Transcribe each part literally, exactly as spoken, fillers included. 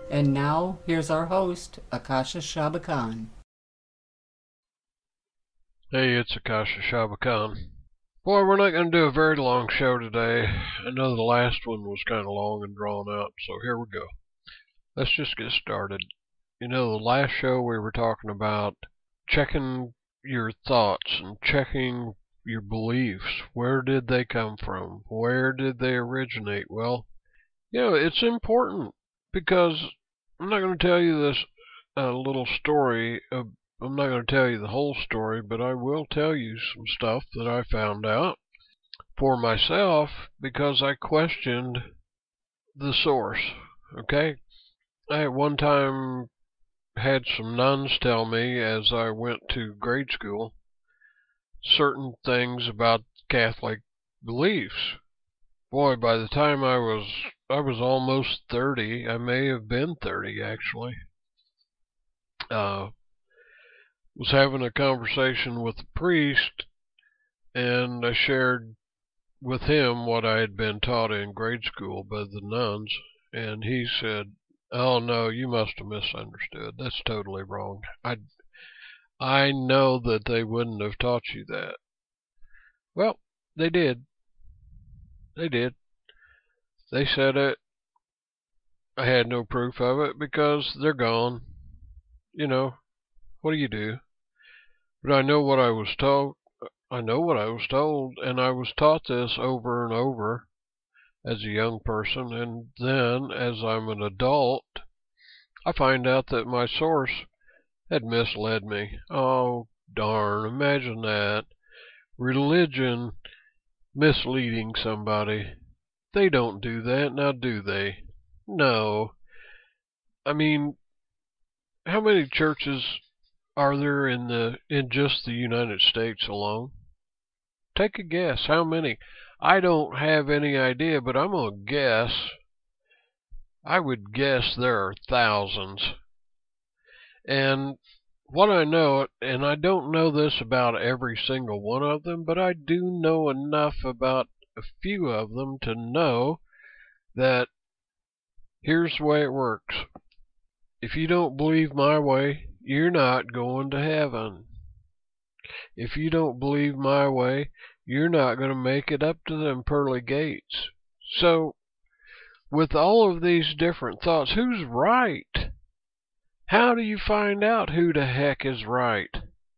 And now, here's our host, Akasha Shaba Khan. Hey, it's Akasha Shaba Khan. Boy, we're not going to do a very long show today. I know the last one was kind of long and drawn out, so here we go. Let's just get started. You know, the last show we were talking about checking your thoughts and checking your beliefs. Where did they come from? Where did they originate? Well, you know, it's important because I'm not going to tell you this uh, little story. Of, I'm not going to tell you the whole story, but I will tell you some stuff that I found out for myself because I questioned the source. Okay? I at one time had some nuns tell me as I went to grade school certain things about Catholic beliefs. Boy, by the time I was I was almost thirty, I may have been thirty actually, uh, was having a conversation with a priest, and I shared with him what I had been taught in grade school by the nuns, and he said, "Oh no, you must have misunderstood. That's totally wrong. I, I know that they wouldn't have taught you that." Well, they did. They did. They said it. I had no proof of it because they're gone. You know, what do you do? But I know what I was told. I know what I was told, and I was taught this over and over as a young person, and then as I'm an adult, I find out that my source had misled me. Oh, darn, imagine that. Religion misleading somebody. They don't do that, now do they? No. I mean, how many churches are there in the in just the United States alone? Take a guess. How many? I don't have any idea, but I'm going to guess. I would guess there are thousands. And what I know, and I don't know this about every single one of them, but I do know enough about a few of them to know that here's the way it works. If you don't believe my way, you're not going to heaven. If you don't believe my way, you're not going to make it up to them pearly gates. So, with all of these different thoughts, who's right? How do you find out who the heck is right?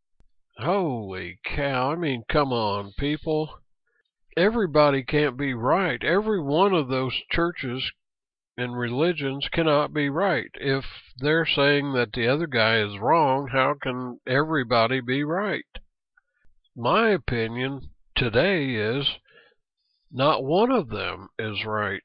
Holy cow, I mean, come on, people. Everybody can't be right. Every one of those churches and religions cannot be right. If they're saying that the other guy is wrong, how can everybody be right? My opinion today is not one of them is right.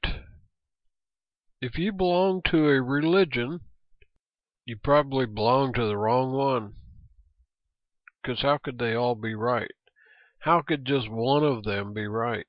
If you belong to a religion, you probably belong to the wrong one. Because how could they all be right? How could just one of them be right?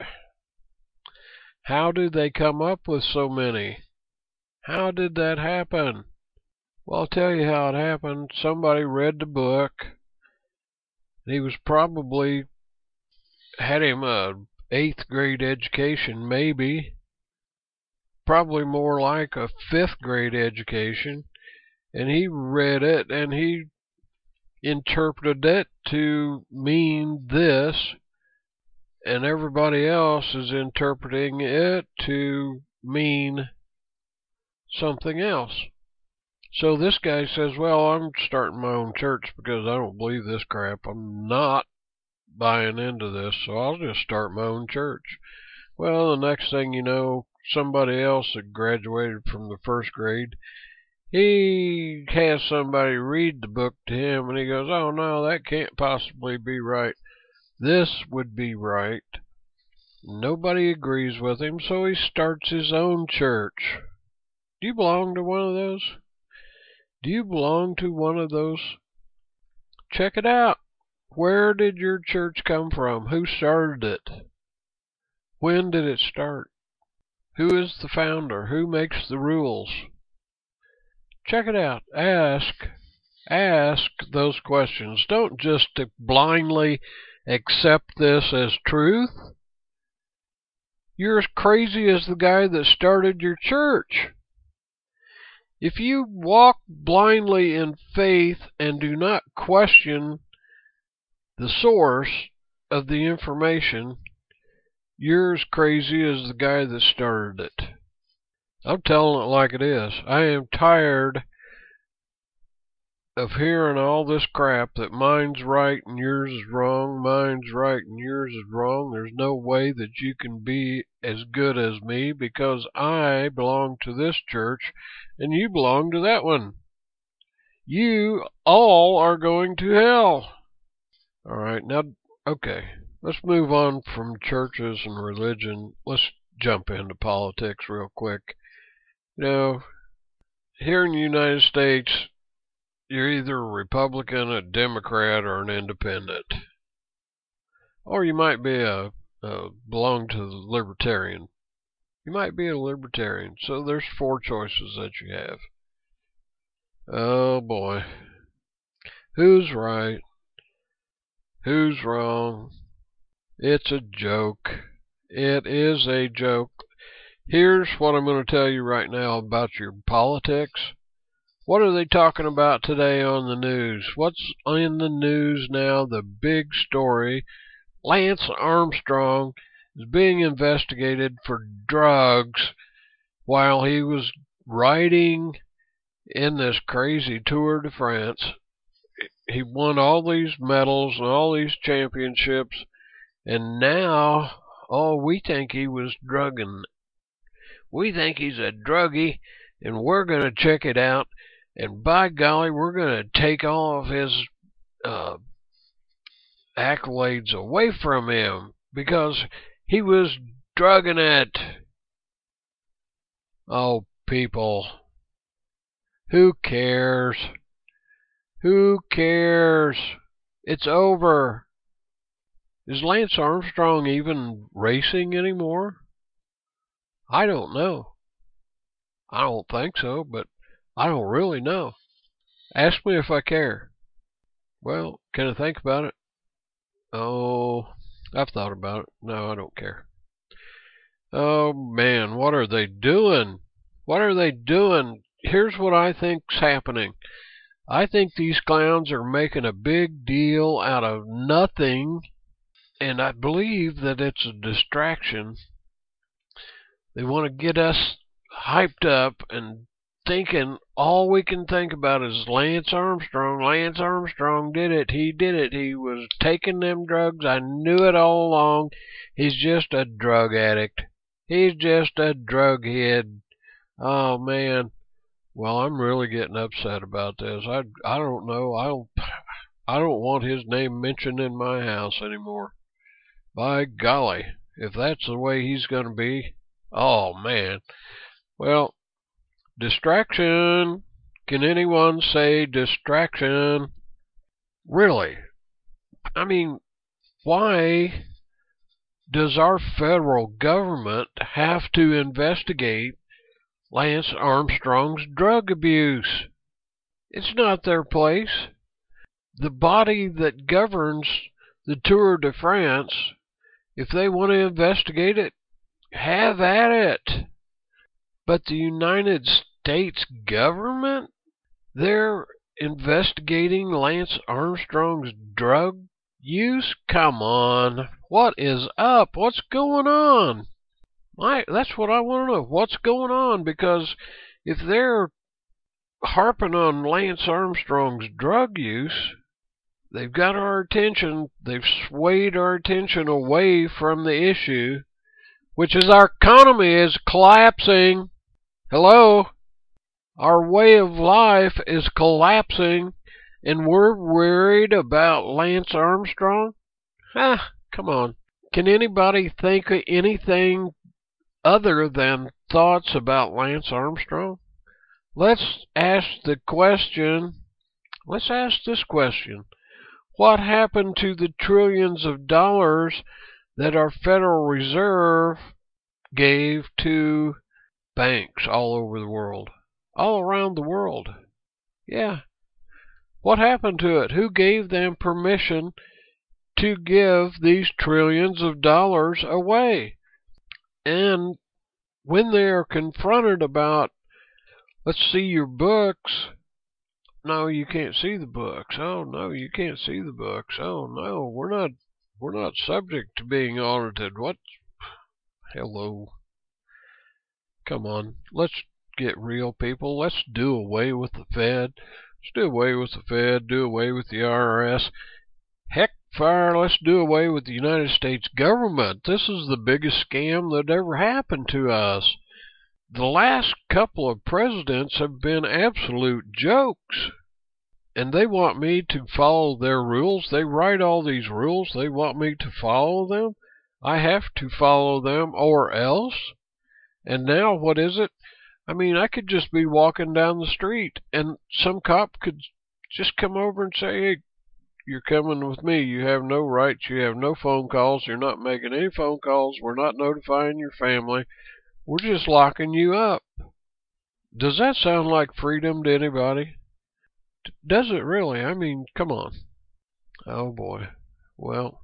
How do they come up with so many? How did that happen? Well, I'll tell you how it happened. Somebody read the book. He was probably had him a eighth grade education, maybe. Probably more like a fifth grade education. And he read it and he interpreted it to mean this, and everybody else is interpreting it to mean something else. So this guy says, well, I'm starting my own church because I don't believe this crap. I'm not buying into this, so I'll just start my own church. Well, the next thing you know, somebody else that graduated from the first grade, he has somebody read the book to him, and he goes, oh, no, that can't possibly be right. This would be right. Nobody agrees with him, so he starts his own church. Do you belong to one of those? Do you belong to one of those? Check it out. Where did your church come from? Who started it? When did it start? Who is the founder? Who makes the rules? Check it out. Ask, ask those questions. Don't just blindly accept this as truth. You're as crazy as the guy that started your church. If you walk blindly in faith and do not question the source of the information, you're as crazy as the guy that started it. I'm telling it like it is. I am tired of hearing all this crap that mine's right and yours is wrong, mine's right and yours is wrong. There's no way that you can be as good as me because I belong to this church and you belong to that one. You all are going to hell. All right, now, okay, let's move on from churches and religion. Let's jump into politics real quick. You know, here in the United States, you're either a Republican, a Democrat, or an independent. Or you might be a, a belong to the Libertarian. You might be a Libertarian. So there's four choices that you have. Oh boy. Who's right? Who's wrong? It's a joke. It is a joke. Here's what I'm going to tell you right now about your politics. What are they talking about today on the news? What's in the news now? The big story. Lance Armstrong is being investigated for drugs while he was riding in this crazy Tour de France. He won all these medals and all these championships, and now, oh, we think he was drugging. We think he's a druggie, and we're going to check it out. And by golly, we're going to take all of his uh, accolades away from him because he was drugging it. Oh, people. Who cares? Who cares? It's over. Is Lance Armstrong even racing anymore? I don't know. I don't think so, but I don't really know. Ask me if I care. Well, can I think about it? Oh, I've thought about it. No, I don't care. Oh, man, what are they doing? What are they doing? Here's what I think's happening. I think these clowns are making a big deal out of nothing, and I believe that it's a distraction. They want to get us hyped up and thinking all we can think about is Lance Armstrong. Lance Armstrong did it. He did it. He was taking them drugs. I knew it all along. He's just a drug addict. He's just a drug head. Oh, man. Well, I'm really getting upset about this. I, I don't know. I don't, I don't want his name mentioned in my house anymore. By golly, if that's the way he's going to be, oh, man. Well, distraction. Can anyone say distraction? Really? I mean, why does our federal government have to investigate Lance Armstrong's drug abuse? It's not their place. The body that governs the Tour de France, if they want to investigate it, have at it. But the United States government, they're investigating Lance Armstrong's drug use? Come on. What is up? What's going on? My, that's what I want to know. What's going on? Because if they're harping on Lance Armstrong's drug use, they've got our attention. They've swayed our attention away from the issue, which is our economy is collapsing. Hello? Our way of life is collapsing, and we're worried about Lance Armstrong? Ah, come on. Can anybody think of anything other than thoughts about Lance Armstrong? Let's ask the question, let's ask this question. What happened to the trillions of dollars that our Federal Reserve gave to banks all over the world? All around the world. Yeah. What happened to it? Who gave them permission to give these trillions of dollars away? And when they are confronted about Let's see your books. No, you can't see the books. Oh, no, you can't see the books. Oh, no, we're not, we're not subject to being audited. What? Hello. Come on, let's get real, people. Let's do away with the Fed. Let's do away with the Fed, do away with the I R S. Heck, fire, let's do away with the United States government. This is the biggest scam that ever happened to us. The last couple of presidents have been absolute jokes. And they want me to follow their rules. They write all these rules. They want me to follow them. I have to follow them or else. And now what is it? I mean, I could just be walking down the street and some cop could just come over and say, hey, you're coming with me. You have no rights. You have no phone calls. You're not making any phone calls. We're not notifying your family. We're just locking you up. Does that sound like freedom to anybody? Does it really? I mean, come on. Oh boy. Well,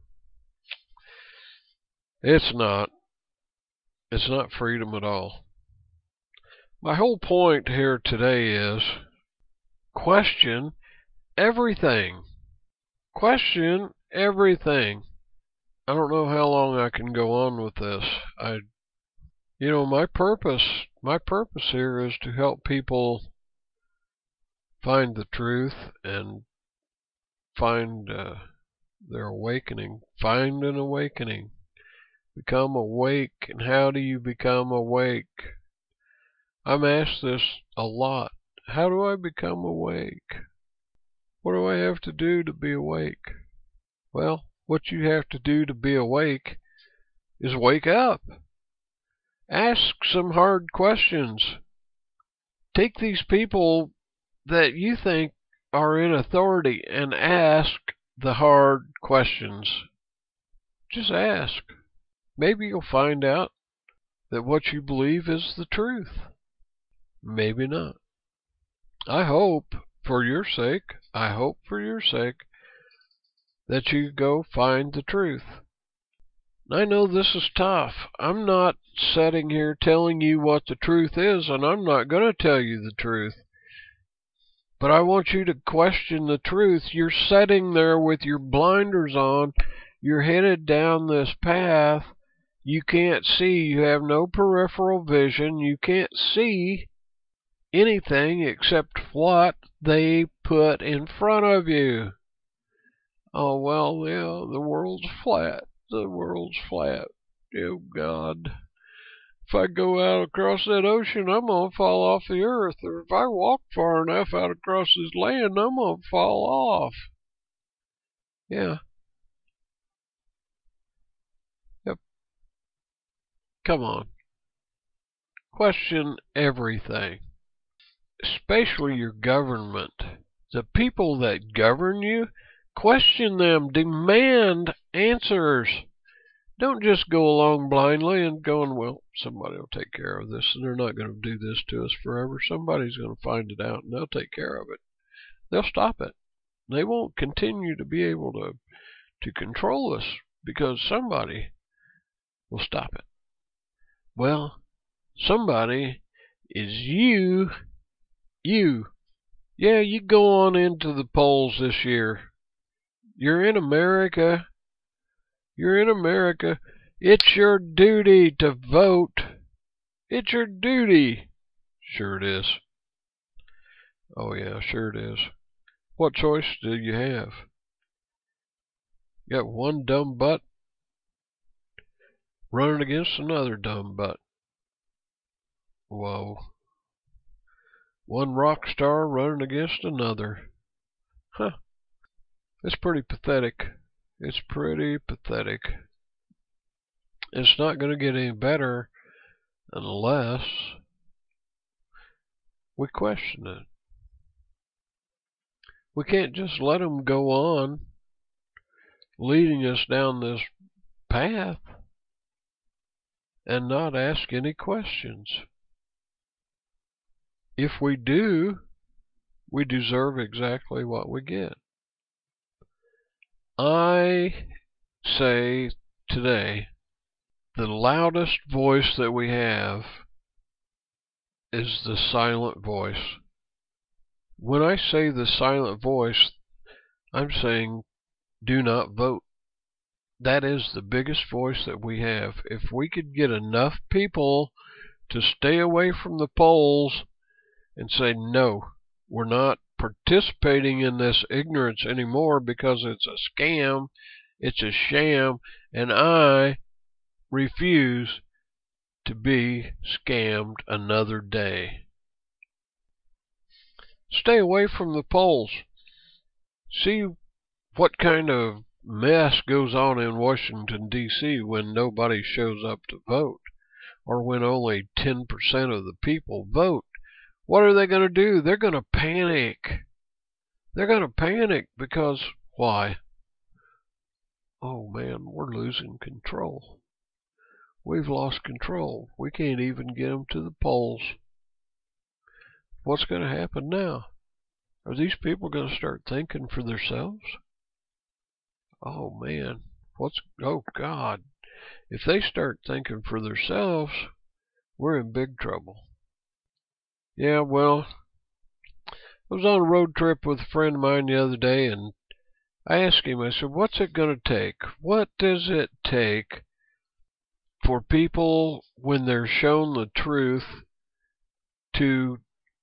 it's not. It's not freedom at all. My whole point here today is question everything. Question everything. I don't know how long I can go on with this. I, you know, my purpose, my purpose here is to help people find the truth and find uh, their awakening. Find an awakening. Become awake. And how do you become awake? I'm asked this a lot. How do I become awake? What do I have to do to be awake? Well, what you have to do to be awake is wake up. Ask some hard questions. Take these people that you think are in authority and ask the hard questions. Just ask. Maybe you'll find out that what you believe is the truth. Maybe not. I hope, for your sake, I hope for your sake, that you go find the truth. I know this is tough. I'm not sitting here telling you what the truth is, and I'm not going to tell you the truth. But I want you to question the truth. You're sitting there with your blinders on. You're headed down this path. You can't see. You have no peripheral vision. You can't see anything except what they put in front of you. Oh, well, yeah, the world's flat. The world's flat. Oh, God. If I go out across that ocean, I'm going to fall off the earth. Or if I walk far enough out across this land, I'm going to fall off. Yeah. Yep. Come on. Question everything. Especially your government. The people that govern you, question them. Demand answers. Don't just go along blindly and going, well, somebody will take care of this, and they're not going to do this to us forever. Somebody's going to find it out, and they'll take care of it. They'll stop it. They won't continue to be able to, to control us because somebody will stop it. Well, somebody is you. You. Yeah, you go on into the polls this year. You're in America. You're in America. It's your duty to vote. It's your duty. Sure it is. Oh yeah, sure it is. What choice do you have? You got one dumb butt running against another dumb butt. Whoa. One rock star running against another. Huh. It's pretty pathetic. It's pretty pathetic. It's not going to get any better unless we question it. We can't just let them go on leading us down this path and not ask any questions. If we do, we deserve exactly what we get. I say today, the loudest voice that we have is the silent voice. When I say the silent voice, I'm saying do not vote. That is the biggest voice that we have. If we could get enough people to stay away from the polls and say, no, we're not participating in this ignorance anymore because it's a scam, it's a sham, and I refuse to be scammed another day. Stay away from the polls. See what kind of mess goes on in Washington, D C when nobody shows up to vote, or when only ten percent of the people vote. What are they going to do? They're going to panic. They're going to panic because, why? Oh man, we're losing control. We've lost control. We can't even get them to the polls. What's going to happen now? Are these people going to start thinking for themselves? Oh man, what's, oh God. If they start thinking for themselves, we're in big trouble. Yeah, well, I was on a road trip with a friend of mine the other day, and I asked him, I said, what's it going to take? What does it take for people, when they're shown the truth, to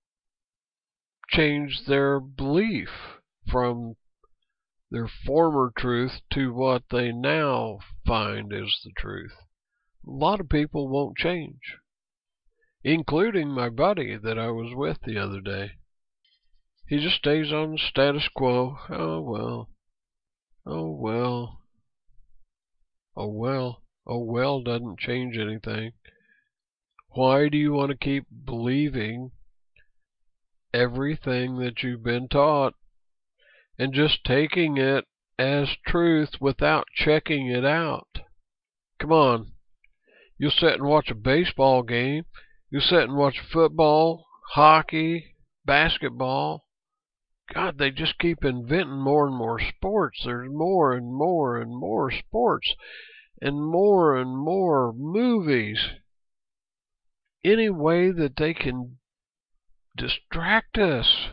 change their belief from their former truth to what they now find is the truth? A lot of people won't change, including my buddy that I was with the other day. He just stays on the status quo. Oh well. Oh well. Oh well. Oh well doesn't change anything. Why do you want to keep believing everything that you've been taught and just taking it as truth without checking it out? Come on. You'll sit and watch a baseball game. You'll sit and watch football, hockey, basketball. God, they just keep inventing more and more sports. There's more and more and more sports and more and more movies. Any way that they can distract us,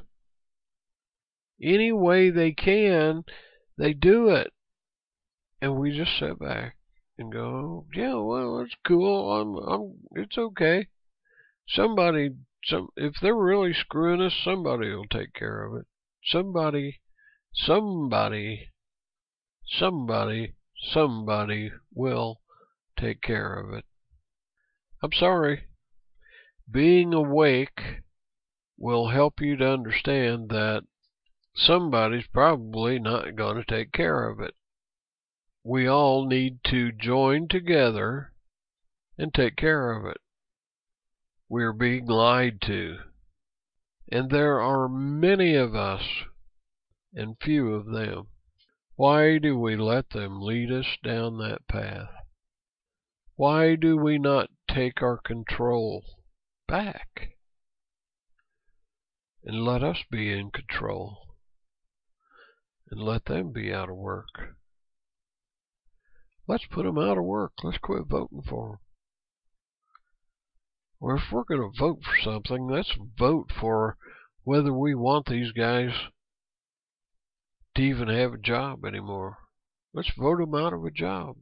any way they can, they do it. And we just sit back and go, yeah, well, that's cool. I'm, I'm, it's okay. Somebody, some, if they're really screwing us, somebody will take care of it. Somebody, somebody, somebody, somebody will take care of it. I'm sorry. Being awake will help you to understand that somebody's probably not going to take care of it. We all need to join together and take care of it. We're being lied to. And there are many of us and few of them. Why do we let them lead us down that path? Why do we not take our control back and let us be in control and let them be out of work? Let's put them out of work. Let's quit voting for them. Or if we're going to vote for something, let's vote for whether we want these guys to even have a job anymore. Let's vote them out of a job.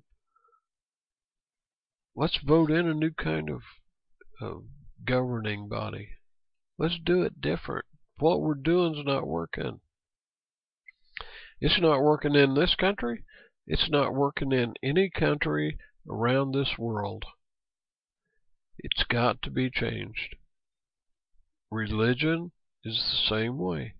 Let's vote in a new kind of uh, governing body. Let's do it different. What we're doing is not working. It's not working in this country. It's not working in any country around this world. It's got to be changed. Religion is the same way.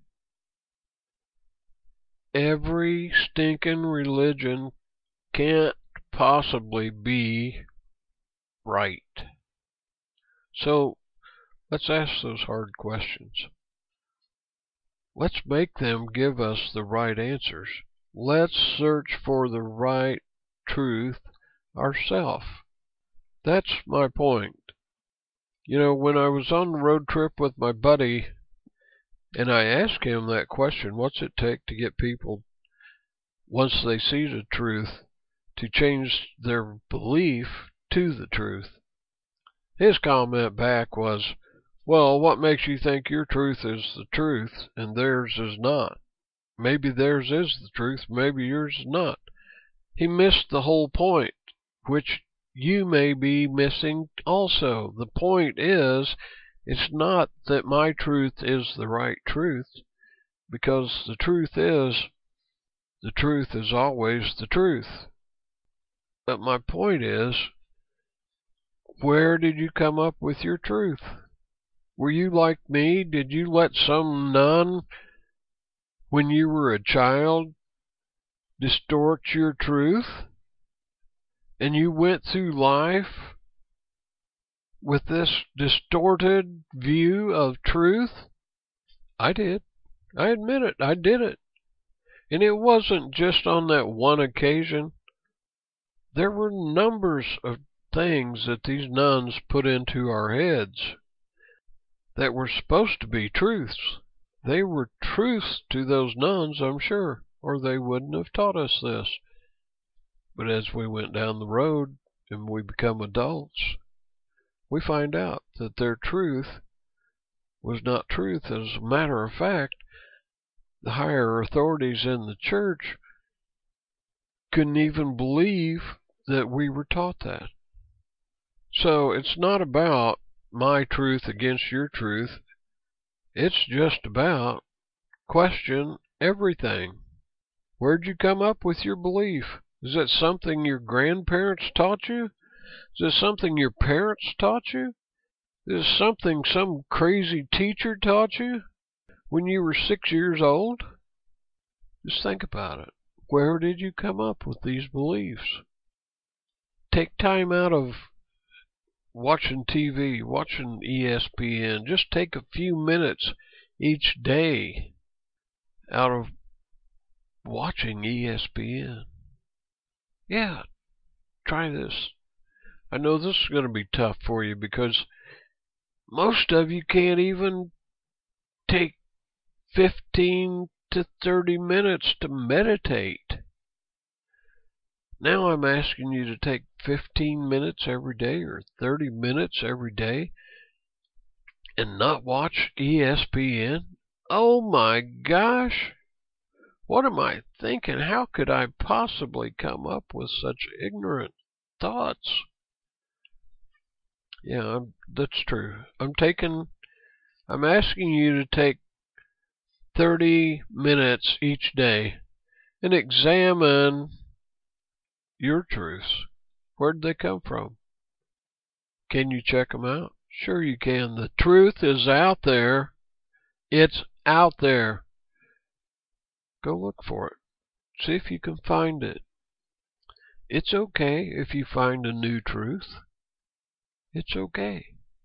Every stinking religion can't possibly be right. So let's ask those hard questions. Let's make them give us the right answers. Let's search for the right truth ourselves. That's my point. You know, when I was on the road trip with my buddy, and I asked him that question, what's it take to get people, once they see the truth, to change their belief to the truth? His comment back was, Well, what makes you think your truth is the truth and theirs is not? Maybe theirs is the truth, maybe yours is not. He missed the whole point, which you may be missing also. The point is, it's not that my truth is the right truth, because the truth is, the truth is always the truth. But my point is, where did you come up with your truth? Were you like me? Did you let some nun, when you were a child, distort your truth? And you went through life with this distorted view of truth? I did. I admit it. I did it. And it wasn't just on that one occasion. There were numbers of things that these nuns put into our heads that were supposed to be truths. They were truths to those nuns, I'm sure, or they wouldn't have taught us this. But as we went down the road and we become adults, we find out that their truth was not truth. As a matter of fact, the higher authorities in the church couldn't even believe that we were taught that. So it's not about my truth against your truth. It's just about question everything. Where'd you come up with your belief? Is it something your grandparents taught you? Is it something your parents taught you? Is it something some crazy teacher taught you when you were six years old? Just think about it. Where did you come up with these beliefs? Take time out of watching T V, watching E S P N. Just take a few minutes each day out of watching E S P N. Yeah, try this. I know this is going to be tough for you because most of you can't even take fifteen to thirty minutes to meditate. Now I'm asking you to take fifteen minutes every day or thirty minutes every day and not watch E S P N? Oh my gosh! What am I thinking? How could I possibly come up with such ignorant thoughts? Yeah, I'm, that's true. I'm taking, I'm asking you to take thirty minutes each day and examine your truths. Where'd they come from? Can you check them out? Sure you can. The truth is out there. It's out there. Go look for it. See if you can find it. It's okay if you find a new truth. It's okay.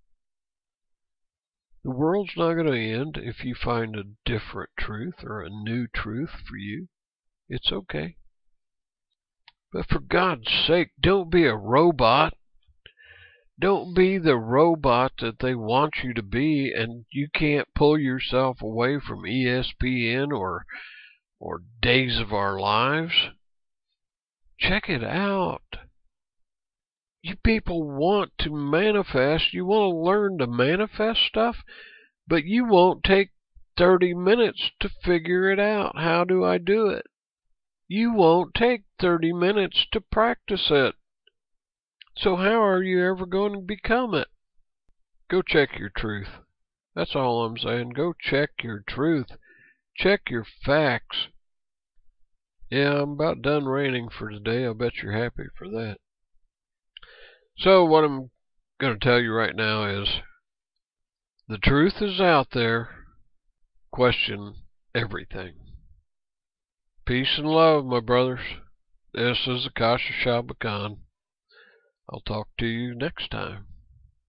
The world's not going to end if you find a different truth or a new truth for you. It's okay. But for God's sake, don't be a robot. Don't be the robot that they want you to be, and you can't pull yourself away from E S P N or or Days of Our Lives. Check it out. You people want to manifest. You want to learn to manifest stuff, but you won't take thirty minutes to figure it out. How do I do it? You won't take thirty minutes to practice it. So how are you ever going to become it? Go check your truth. That's all I'm saying. Go check your truth. Check your facts. Yeah, I'm about done ranting for today. I bet you're happy for that. So what I'm going to tell you right now is the truth is out there. Question everything. Peace and love, my brothers. This is Akasha Shabba Khan. I'll talk to you next time.